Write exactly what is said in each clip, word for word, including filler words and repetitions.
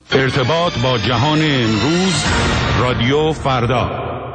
ارتباط با جهان امروز، رادیو فردا.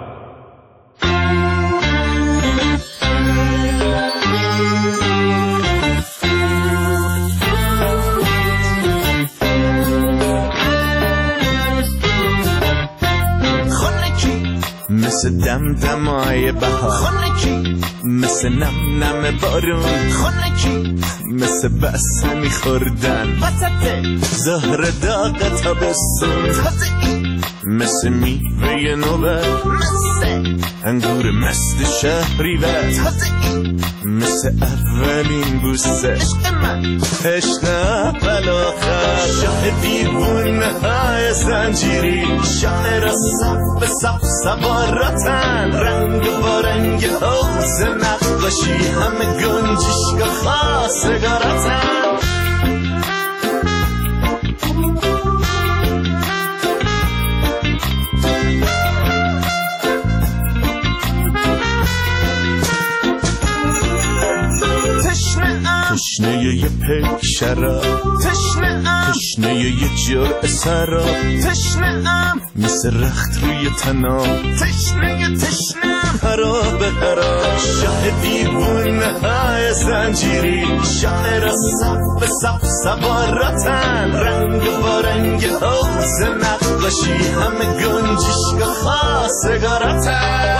مثل دم دمای بهار، خونکی مثل نم نم بارون، خونکی مثل بسته میخوردن وسط زهر داغ تابستون، تازگی مثل میوه نوبت، مثل انگور مست شهریور، تازگی مثل اولین بوسه عشق من، عشق اول آخر، شاه دیوونه های زنجیری، شاعر صف به صف سواراتن، رنگ با رنگ حوض نقاشی، همه گنجشگاه خواستگاراتن. تشنه یه پیک شراب، تشنه ام تشنه یه جرعه سراب، تشنه ام مثل رخت روی تنام، تشنه تشنه خراب خراب، شاه دیوونه های زنجیری، شاعر صف به صف سواراتن، رنگ با رنگ حوض نقاشی، همه گنجشگاه خواستگاراتن.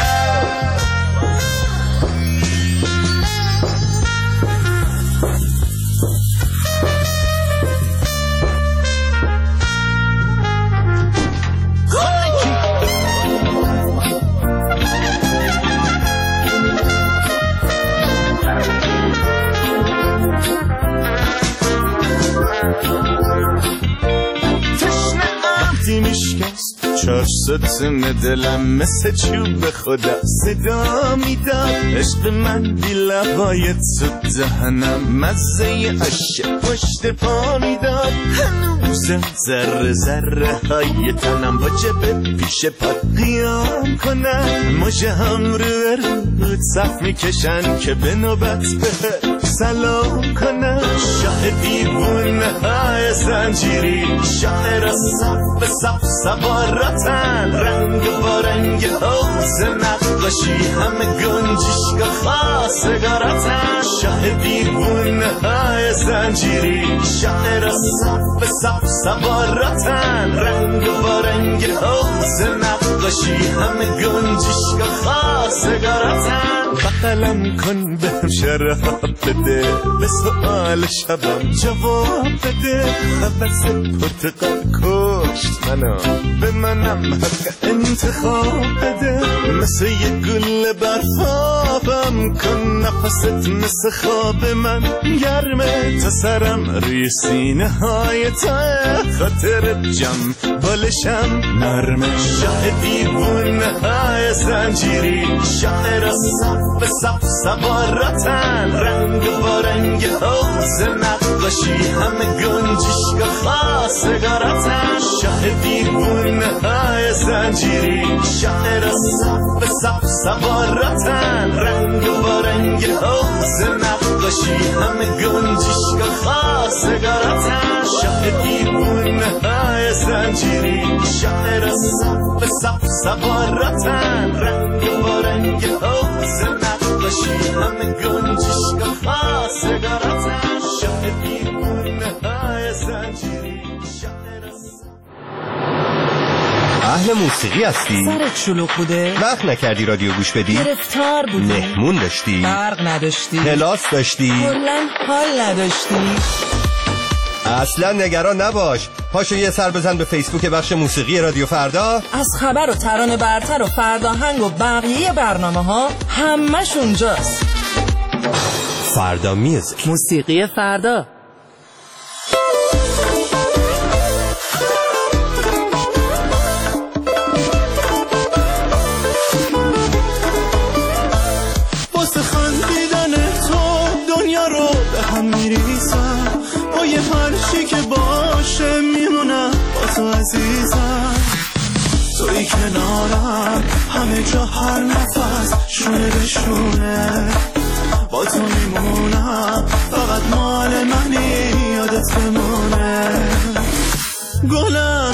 چاش ستون دلم مثل چوب خدا صدا میداد، عشق من بی لبای تو دهنم مزه عشق پشت پا میداد، هنوز ذره ذره های تنم با جبه پیش پات قیام کنن، مژه هم رو رو صف میکشن که به نوبت به سلام کنن، شاه دیوونه های زنجیری، شاعر صف به صف سواراتن، رنگ با رنگ حوض نقاشی، همه گنجشگاه خواستگاراتن، شاه دیوونه های زنجیری، شاعر صف به صف سواراتن، رنگ با رنگ حوض نقاشی، همه گنجشگاه خواستگاراتن. بغلم کن بهم شراب بده، به سؤال شبم جواب بده، خبز پرتقال کشت منو، به منم حق انتخاب بده، مثل یه گل برفابم کن، نفست مثل خواب من گرمه، تا سرم روی سینه های تا خاطر جم بالشم نرمه، شاه دیوونه های زنجیری، شاعر صف به صف سواراتن، رنگ با رنگ حوض نقاشی، همه گنجشگاه خواستگاراتن، شاه دیوونه های زنجیری، شاعر صف به صف سواراتن، رنگ با رنگ حوض نقاشی، همه گنجشگاه خواستگاراتن، شاه دیوونه های زنجیری، شاعر صف به صف سواراتن، رنگ با رنگ حوض نقاشی، همه گنجشگاه خواستگاراتن، شاه دیوونه های زنجیری، شاعر صف. اهل موسیقی هستی؟ سرت شلوغ بوده؟ وقت نکردی رادیو گوش بدی؟ گرفتار بودی؟ مهمون داشتی؟ برق نداشتی؟ کلاس داشتی؟ کلاً حال نداشتی؟ اصلا نگران نباش، پاشو یه سر بزن به فیسبوک بخش موسیقی رادیو فردا، از خبر و ترانه برتر و فرداهنگ و بقیه برنامه ها همش اونجاست. فردا میوزیک، موسیقی فردا. واسه خندیدن تو دنیا رو به هم میریزم، با یه هرچی که باشه میمونم با تو عزیزم، توی کنارم همه جا هر نفس شونه به شونه، با تو میمونم فقط مال منی یادت بمونه، گلم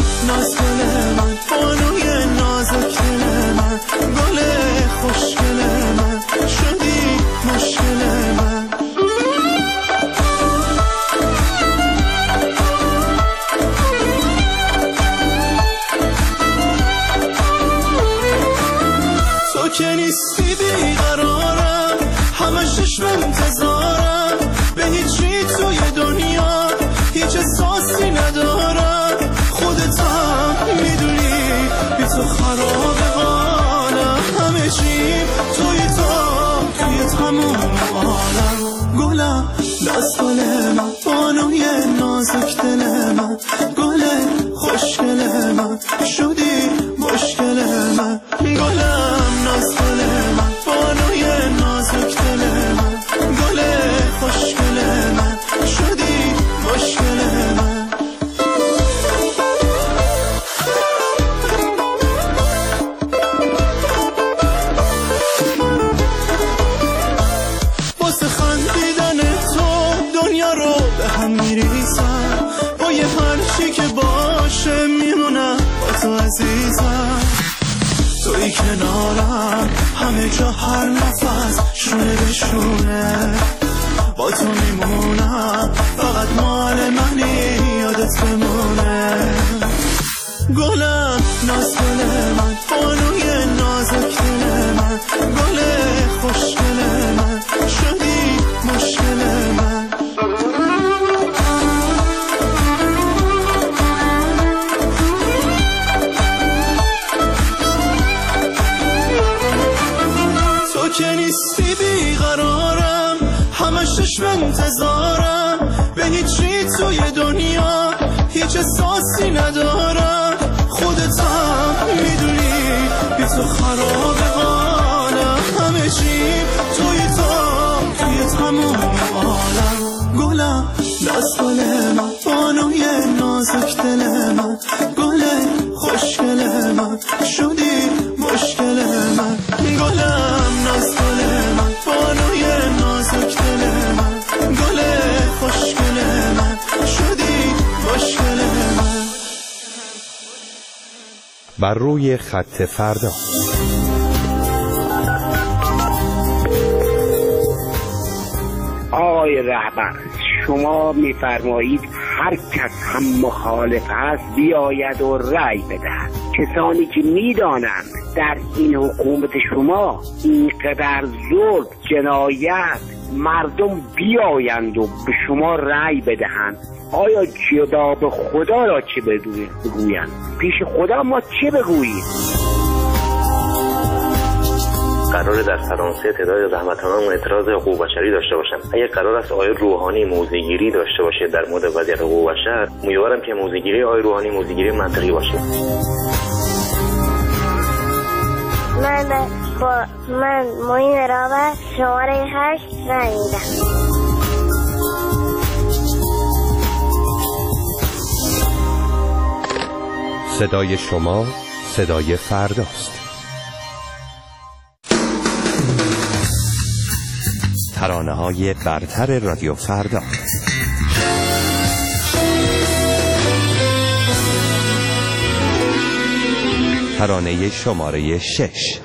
ساسی ندارم، خودت هم میدونی بی تو خراب حالم، همه چی توی تا توی تموم عالم. گلم دستگل من، بانوی نازک دل من، گل خوشگل من، شدی مشکل من. گلم دستگل من، بانوی نازک دل من، گل خوشگل من، شدی مشکل من. واسه خندیدن تو دنیا رو به هم میریزم، با یه هرچی که باشه میمونم با تو عزیزم. توی کنارم همه جا هر نفس شونه به شونه، با تو میمونم فقط مال منی یادت بمونه. گلم ناز گل من، بانوی نازک دل من، گل خوشگل من، شدی مشکل من. تو که نیستی بیقرارم، همش چشم انتظارم، به هیچی توی دنیا هیچ احساسی ندارم. خودت هم میدونی بی تو خراب حالم، همه چی توی تا توی تموم عالم. گلم دستگل من، بانوی نازک دل من، گل خوشگل من، شدی مشکل من. گلم دستگل من، بانوی نازک دل من، گل خوشگل من، شدی مشکل من. بر روی خط فردا. آقای رهبر، شما میفرمایید هر کس هم مخالف است بیاید و رأی بدهد. کسانی که میدانند در این حکومت شما اینقدر ظلم، جنایت، مردم بیایند و به شما رأی بدهند، آیا جدا به خدا را چه بگویند؟ پیش خدا ما چه بگوییم؟ قراره در فرانسه تعداد زحمت‌کشان اعتراض حقوق بشری داشته باشن. اگه قرار است آقای روحانی موضع‌گیری داشته باشه در مورد وضعیت حقوق بشر، امیدوارم که موضع‌گیری آقای روحانی موضع‌گیری منطقی باشه. من با من معین رابر شماره هشت رای میدم. صدای شما صدای فرداست. ترانه‌های برتر رادیو فردا. ترانه شماره شش.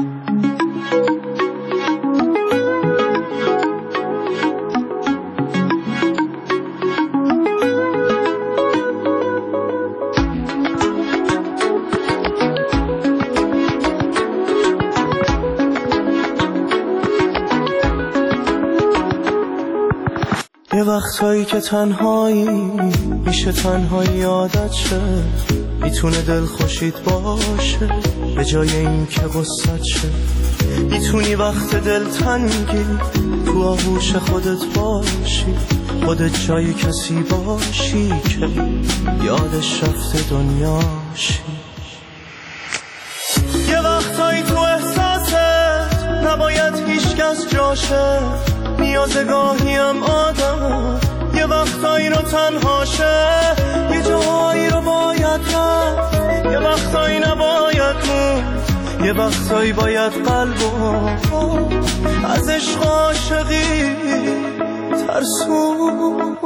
یه وقتایی که تنهایی میشه تنهایی عادت شه، میتونه دل خوشید باشه به جای این که غصت شه. میتونی وقت دل تنگی تو آغوش خودت باشی، خودت جای کسی باشی که یادش رفته دنیاشی. یه وقتایی تو احساست نباید هیچ کس جاشه، نیازه گاهیم آدم یه وقتایی رو تنهاشه، یه جاهایی رو باید رفت، یه وقتایی نباید موند، یه وقتایی باید قلبو از عشق عاشقی ترسوند.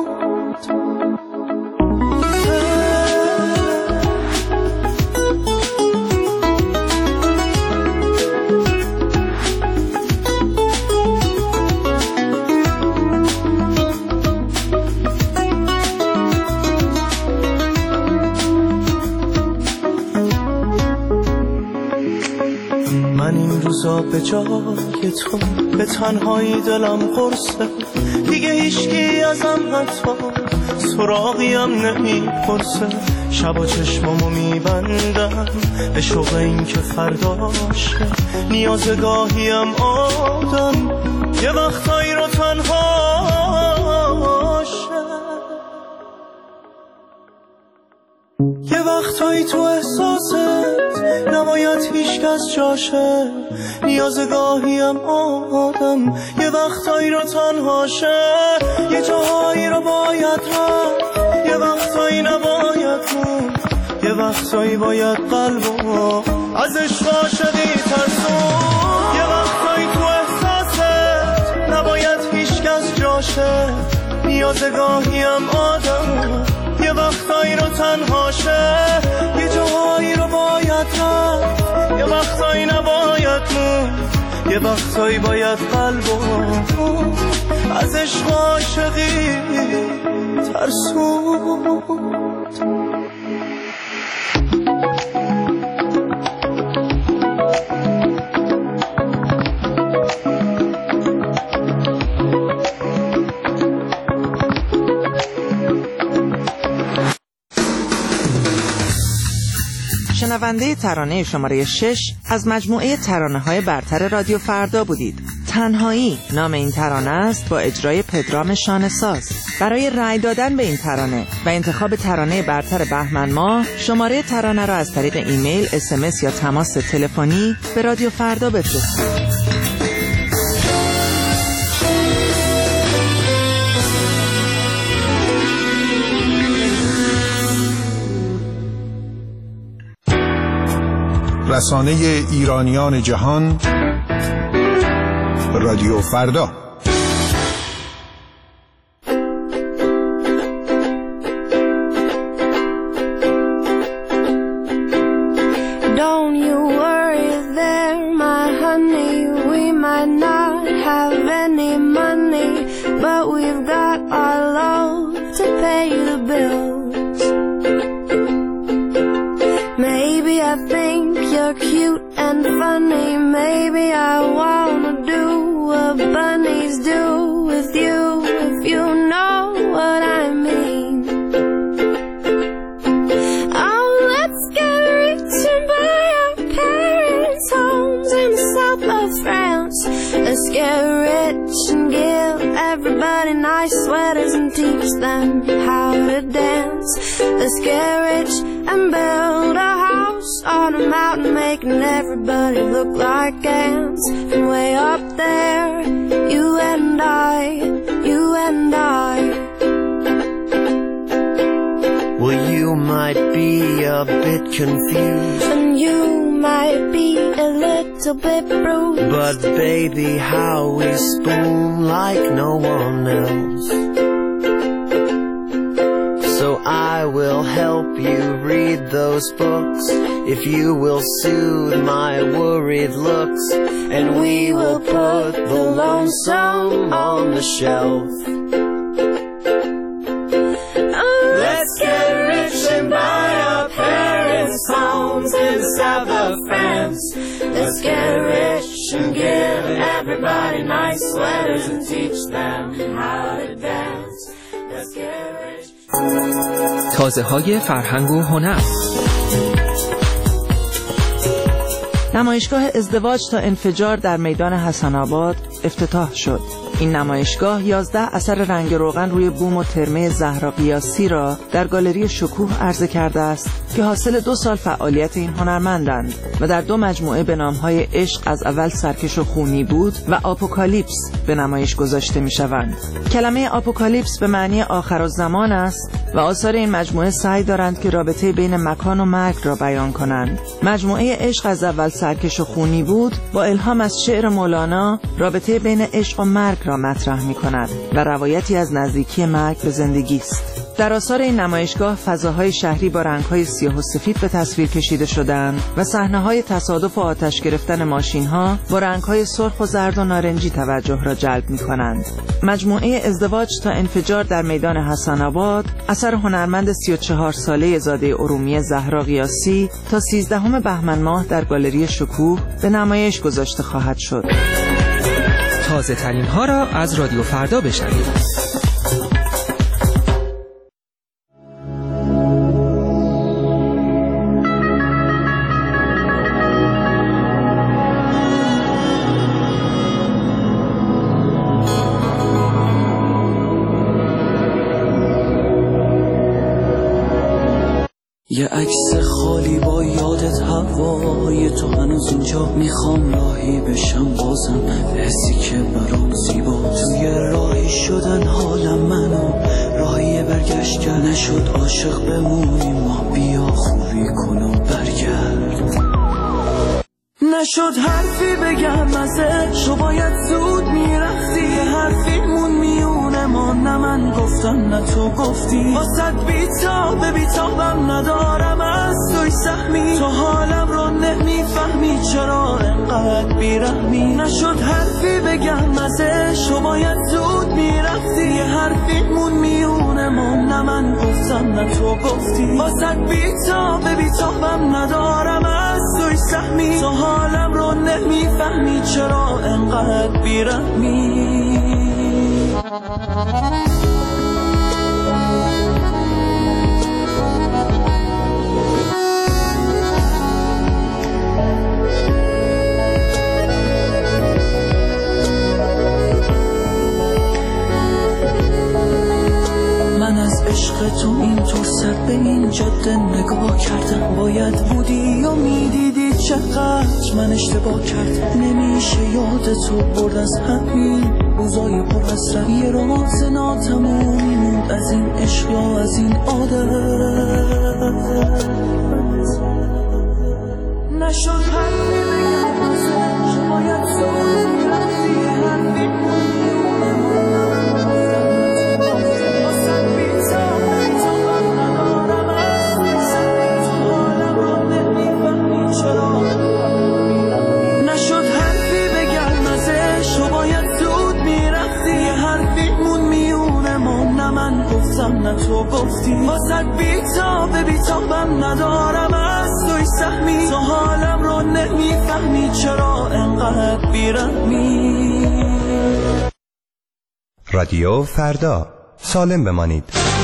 روزا به جای تو به تنهایی دلم قرصه، دیگه هیچکی ازم حتی سراغیم نمیپرسه، شبا چشمامو میبندم به شوق این که فرداشه. نیازگاهیم آدم یه وقتایی رو تنهاشه، یه وقتایی تو احساست نباید هیچ کس جاشه. نیازگاهیم آدم یه وقتایی رو تنهاشه، یه جاهایی رو باید رفت، یه وقتایی نباید موند، یه وقتایی باید قلبو از عشق عاشقی ترسون. یه وقتایی تو احساست نباید هیچ کس جاشه. نیازگاهیم آدم یه وقتایی رو تنهاشه، یه جاهایی رو باید رفت، یه وقتایی نباید موند، یه وقتایی باید قلبو از عشق عاشقی ترسوند. شنونده ترانه شماره شش از مجموعه ترانه‌های برتر رادیو فردا بودید. تنهایی نام این ترانه است با اجرای پدرام شانه‌ساز. برای رأی دادن به این ترانه و انتخاب ترانه برتر بهمن ماه، شماره ترانه را از طریق ایمیل، اس ام اس یا تماس تلفنی به رادیو فردا بفرستید. رسانه ایرانیان جهان، رادیو فردا. Don't you worry there, my honey, we might not have any money, but we've got our love to pay the bills. Maybe I think you're cute and funny, maybe I wanna do what bunnies do with you, if you know what I mean. Oh, let's get rich and buy our parents' homes in the south of France. Let's get rich and give everybody nice sweaters and teach them how to dance. Let's get rich and build a house on a mountain, making everybody look like ants. From way up there, you and I, you and I. Well, you might be a bit confused, And you might be a little bit bruised, but baby, how we spoon like no one else. So I will help you read those books, if you will soothe my worried looks, and we will put the lonesome on the shelf. Let's get rich and buy our parents' homes in the south of France. Let's get rich and give everybody nice sweaters and teach them how to dance. Let's get rich. تازه های فرهنگ و هنر. نمایشگاه ازدواج تا انفجار در میدان حسن آباد افتتاح شد. این نمایشگاه یازده اثر رنگ روغن روی بوم و ترمه زهرا قیاسی را در گالری شکوه عرضه کرده است که حاصل دو سال فعالیت این هنرمندند و در دو مجموعه به نام‌های عشق از اول سرکش و خونی بود و آپوکالیپس به نمایش گذاشته می‌شوند. کلمه آپوکالیپس به معنی آخرالزمان است و آثار این مجموعه سعی دارند که رابطه بین مکان و مرگ را بیان کنند. مجموعه عشق از اول سرکش و خونی بود با الهام از شعر مولانا رابطه بین عشق و مرگ را مطرح می‌کند و روایتی از نزدیکی مرگ به زندگی است. در آثار این نمایشگاه فضاهای شهری با رنگ‌های سیاه و سفید به تصویر کشیده شدند و صحنه‌های تصادف و آتش گرفتن ماشین‌ها با رنگ‌های سرخ و زرد و نارنجی توجه را جلب می‌کنند. مجموعه ازدواج تا انفجار در میدان حسن آباد اثر هنرمند سی و چهار ساله زاده ارومیه زهرا قیاسی تا سیزدهم بهمن ماه در گالری شکوه به نمایش گذاشته خواهد شد. تازه ترین ها را از رادیو فردا بشنوید. یه عکس خالی با یادت هوای تو هنوز اینجا، میخوام راهی بشم بازم حسی که برام زیبا. توی راهی شدن حالم منو راهی برگشت کرد، نشد عاشق بمونیم ما، بیا خوبی کن و برگرد. نشد حرفی بگم ازش، و باید زود میرفتی. یه حرفی مون میونه ما، نه من گفتم نه تو گفتی. واسد بیتاب بیتابم ندارم از توی سهمی، تو حالم رو نمیفهمی چرا انقدر بیرحمی. نشد حرفی بگم ازش، و باید زود میرفتی. یه حرفی مون میونه ما، نه من گفتم نه تو گفتی. واسد بیتاب بیتابم ندارم از توی سهمی، تو حالم رو نمیفهمی چرا انقدر بیرحمی. من از عشق تو اینطور سر به این جاده نگاه کردم، باید بودی و میدیدی چقدر من اشتباه کردم. نمیشه یاد تو برد از همین روزای پر حسرت، یه راز ناتمومی موند از این عشق یا از این عادت. نشد حرفی بگم ازش، باید زود میرفتی. حرفی نه تو گفتی. واسه بیتاب بیتابم ندارم از توی سهمی، تو حالم رو نمیفهمی چرا انقدر بیرحمی. رادیو فردا، سالم بمانید.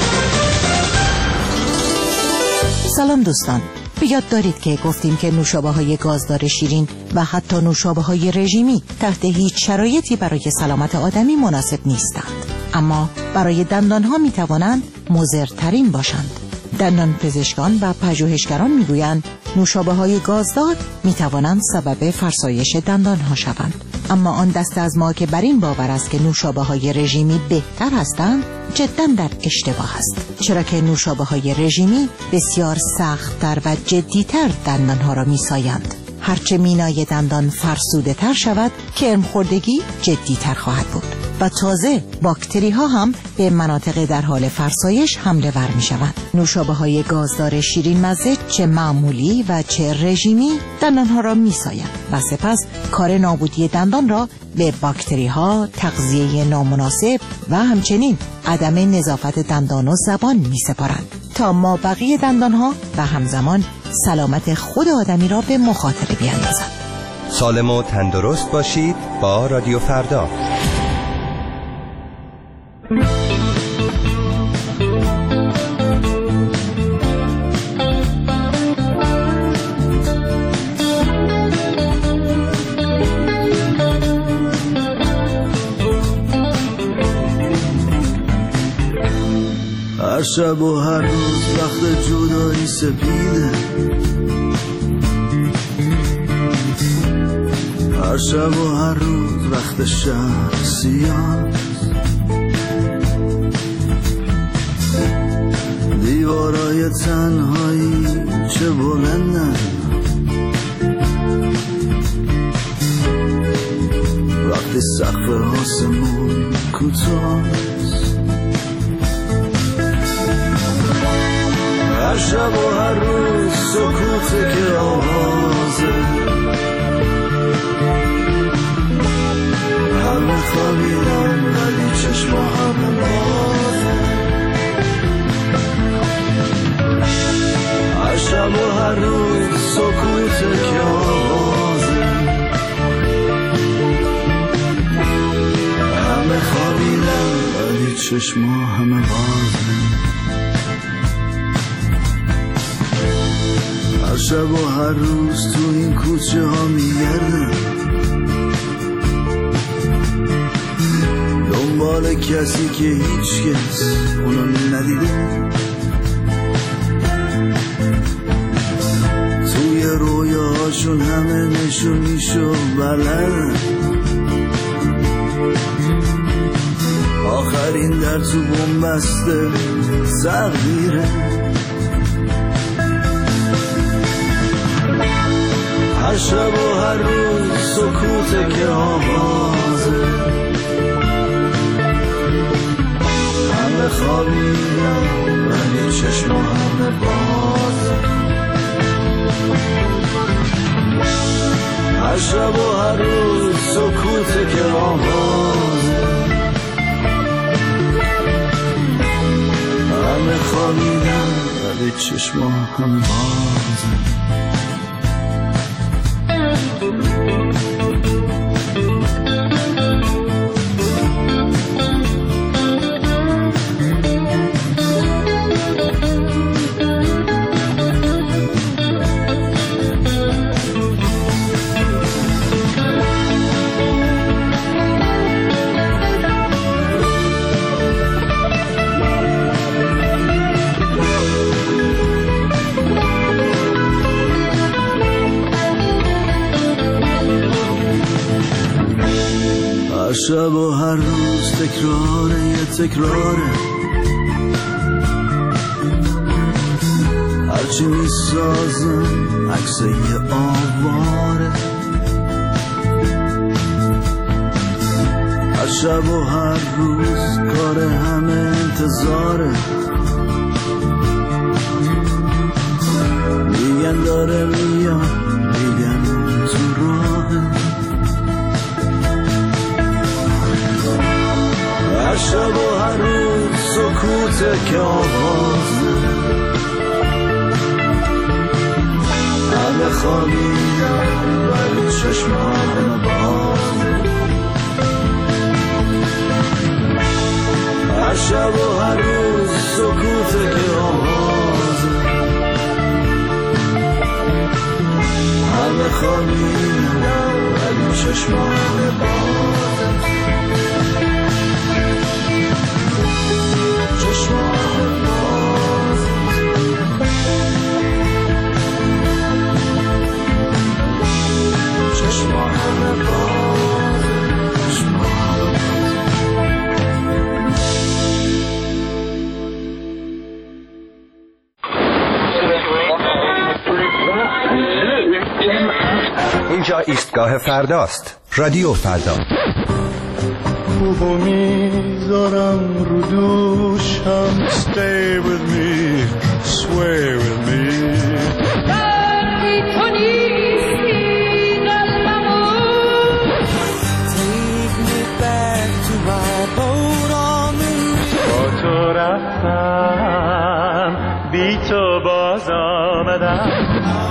سلام دوستان، به یاد دارید که گفتیم که نوشابه‌های گازدار شیرین و حتی نوشابه‌های رژیمی تحت هیچ شرایطی برای سلامت آدمی مناسب نیستند، اما برای دندانها می توانند مضرترین باشند. دندان پزشکان و پژوهشگران می گویند نوشابه‌های گازدار می توانند سبب فرسایش دندانها شوند، اما آن دسته از ما که بر این باور است که نوشابه‌های رژیمی بهتر هستند جداً در اشتباه است، چرا که نوشابه‌های رژیمی بسیار سخت‌تر و جدی‌تر دندانها را می‌سایند. هرچه مینای دندان فرسوده تر شود، کرم‌خوردگی جدی‌تر خواهد بود و تازه باکتری ها هم به مناطق در حال فرسایش حمله ور می شوند. نوشابه‌های گازدار شیرین مزه چه معمولی و چه رژیمی دندان ها را می سایند و سپس کار نابودی دندان را به باکتری ها، تغذیه نامناسب و همچنین عدم نظافت دندان و زبان می سپارند تا ما بقیه دندان ها و همزمان سلامت خود آدمی را به مخاطره بیاندازند. سالم و تندرست باشید با رادیو فردا. هر شب و هر روز وقت جدایی سپیده، هر شب و هر روز وقت شهر سیاه، دیوارای تنهایی چه بلندن، وقتی سقف آسمون کوتاست. هر شب و هر روز سکوته که آوازه، همه خوابیدن ولی چشم همه بازه. هر شب و هر روز سکوته که آوازه، همه خوابیدن ولی چشم همه بازه. هر شب و هر روز تو این کوچه ها میگردم، دنبال کسی که هیچ کس اونو ندیده. میشو بلد آخرین در تو بومبسته تغییره هر شب و هر روز سکوته که آوازه همه خوابیدن ولی چشم همه بازه هر شب و هر روز سکوته که آوازه همه خوابیدن ولی چشم همه بازه شب و هر روز تکراره یه تکراره هرچی میسازن عکس یه آواره هر شب و هر روز کار همه انتظاره میگن داره میاد میگن تو راهه هر شب و هر روز سکوته که آوازه همه خوابیدن ولی چشم همه بازه هر شب و هر روز سکوته که آوازه همه خوابیدن ولی چشم همه بازه اینجا ایستگاه فرداست. رادیو فردا. خوبو میذارم رو دوشم Stay with me, sway with me Take me back to my boat on the با تو رفتم بی تو باز آمدم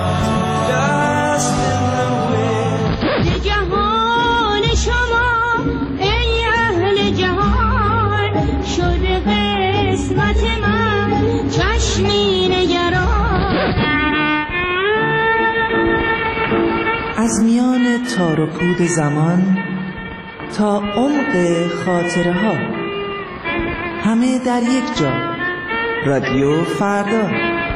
از میان تار و پود زمان تا عمق خاطره ها همه در یک جا. رادیو فردا.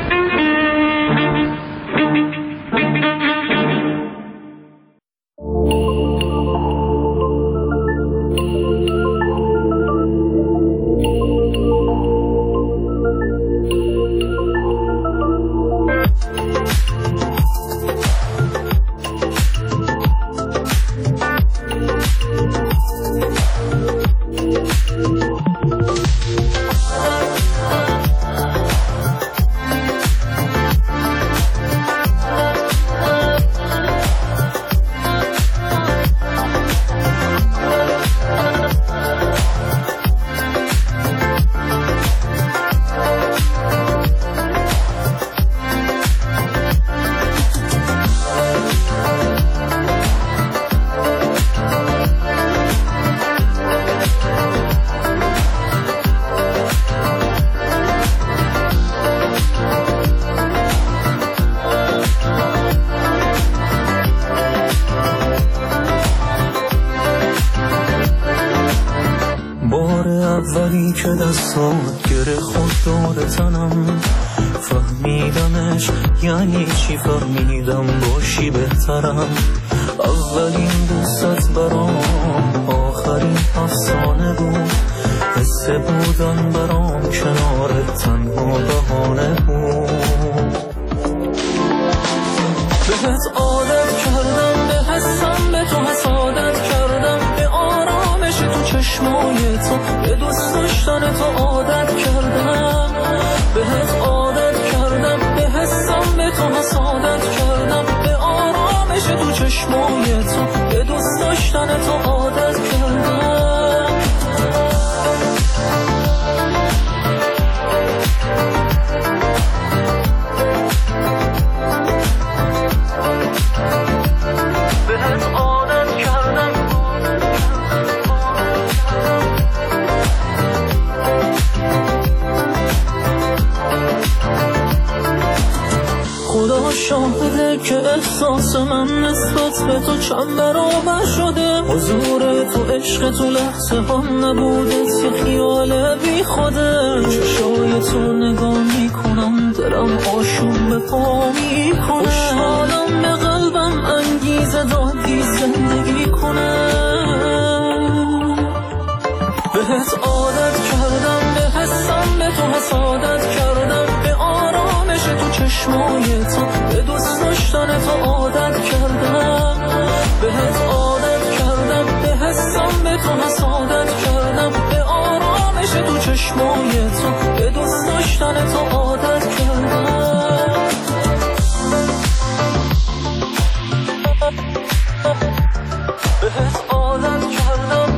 اولی که دستات گره خود دور تنم فهمیدمش یعنی چی، فهمیدم باشی بهترم اولین دوست برام آخرین افسانه بود، حس بودن برام کنار تنها بهانه بود. بهت عادت کردم، به حسم به تو حسادت کردم، به آرامش تو چشمای تو، به دوست داشتن تو عادت کردم. بهت عادت کردم، به حسم به تو حسادت کردم، به آرامش تو چشمای تو، به دوست داشتن تو عادت کردم. بهت عادت کردم، خدا شاهده که احساس من نسبت به تو چند برابر شده. حضور تو عشق تو لحظه ها نبوده، یه خیال بی خوده. چشای تو نگاه میکنم دلم آشوب به پا میکنه، خوشحالم به قلبم انگیزه دادی زندگی کنه. بهت عادت کردم، به حسم به تو حسادت کردم، به آرامش تو چشمای تو، به دوست داشتن تو عادت کردم. بهت عادت کردم، به حسم به تو حسادت کردم، به آرامش تو چشمای تو، به دوست داشتن تو عادت کردم. بهت عادت کردم.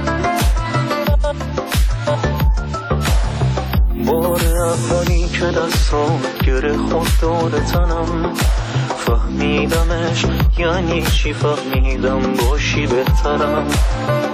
بار اولی که دستام گره خود داده تنم، فهمیدمش یعنی چی، فهمیدم باشی بهترم.